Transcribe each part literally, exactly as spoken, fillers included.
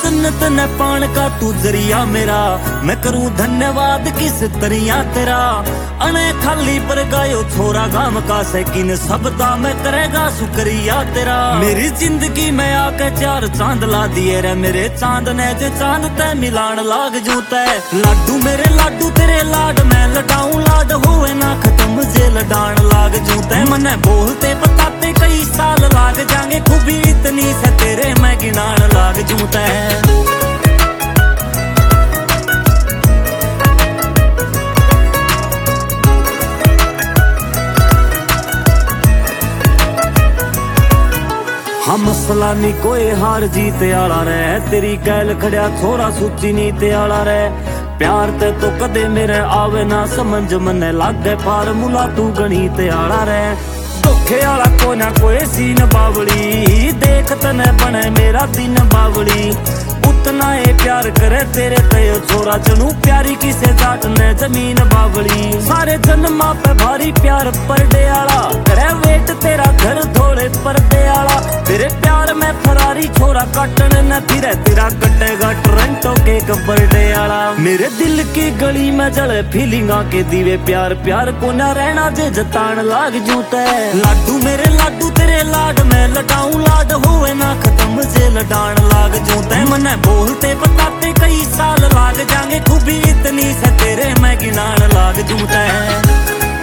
सुन्नत न पान का तू जरिया मेरा, मैं करूं धन्यवाद किस तरिया तेरा। अने खाली पर गायो छोरा गाम का सैकिन सबदा मैं करेगा शुक्रिया तेरा। मेरी जिंदगी में आके चार चांद ला दिए रे मेरे चांद ने जो चांद ते मिलान लाग जूता है। लाडू मेरे लाडू तेरे लाड मैं लडाऊं लाड होवे ना खत्म जे लडान लाग जूता है। मने बोलते बताते कई साल लाग जाएंगे खूबी इतनी से तेरे मैं गिनान लाग जूता है। हम मसला नी कोई हार जीत आला रे, तेरी गैल खड़िया छोरा सूची नीते आला रे। प्यार ते तो कदे मेरे आवे ना समझ मने लागे फार्मूला तू गणित आला रे। धोखे आला को ना कोई सीन बावली, देख तने बने मेरा दिन बावली। उतना ये प्यार करे तेरे तय छोरा चनू प्यारी किसे जाट ने जमीन बावली। सारे जन्मा पे भारी प्यार परडे आला करे वेट तेरा घर थोड़े परदे आला। तेरे प्यार में फरारी छोरा काटन न फिरे तेरा कटेगा टोरंटो के बर्थडे आला। मेरे दिल की गली में जले फीलिंगा के दीवे प्यार प्यार को न रहना जे जतान लाग जूता है। लाडू मेरे लाडू तेरे लाड में लडाऊं लाड होवे ना खत्म जे लडान लाग जूता है। मने बोलते बताते कई साल लाग जाएंगे खूबी इतनी से तेरे मैं गिनान लाग जूता है।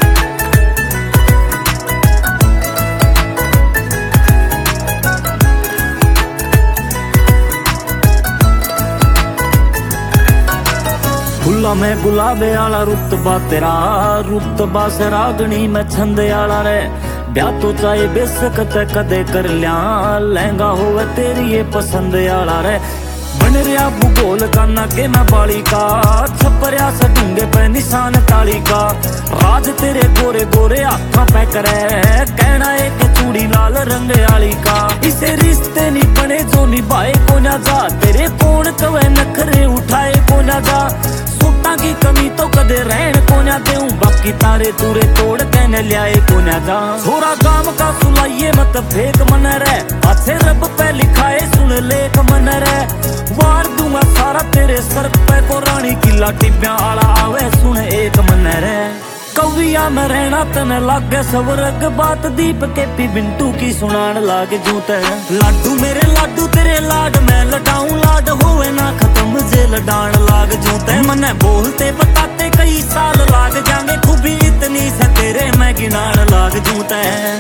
फुल्ला में गुलाबे आला रुतबा तेरा, रुतबा से रागनी में छंदे आला रे। ब्याह तो चाहे बेसकत कदे कर लिया, लहंगा होवे तेरी ये पसंद आला रे। बन रहा भूगोल का नाके में बाली का, छपरिया से ढूंगे पे निशान ताली का। राज तेरे गोरे गोरे आँखों पे करे, कहना एक चूड़ी लाल रंग आली का। इसे रिश्ते नहीं बने जो निभाए को ना जा, तेरे कौन कवे नखरे उठाए को ना जा। सूटा की कमी तो कदे रहन को ना देऊं, बाकी तारे तूरे तोड़ कहने लियाए को ना जा। छोरा गाम का सुलाइए मत फेक मन रे, अच्छे रब पे लिखाए सुन लेख मन रे। वार दूंगा सारा तेरे सर पे को रानी की लाठी ब्याह आला आवे सुन एक मन रे। कविया में रहना तने लागे सवरग बात दीप के पी बिंटू की सुनान लागे जूते। लाडू मेरे लाडू तेरे लाड में लडाऊं लाड होवे ना खत्म जे लडान लाग जूते। मने बोलते बताते कई साल लाग जाएंगे खूबी इतनी से तेरे मैं गिनान लाग जूते।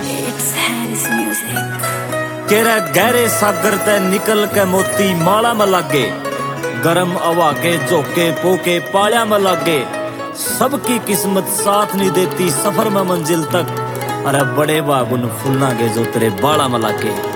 केरे गहरे सागर ते निकल के मोती माला में लागे, गरम हवा के झोंके पोके पालिया में लागे। सबकी किस्मत साथ नहीं देती सफर में मंजिल तक, अरे बड़े बागुन फुलना के जो तेरे बाड़ा में लागे।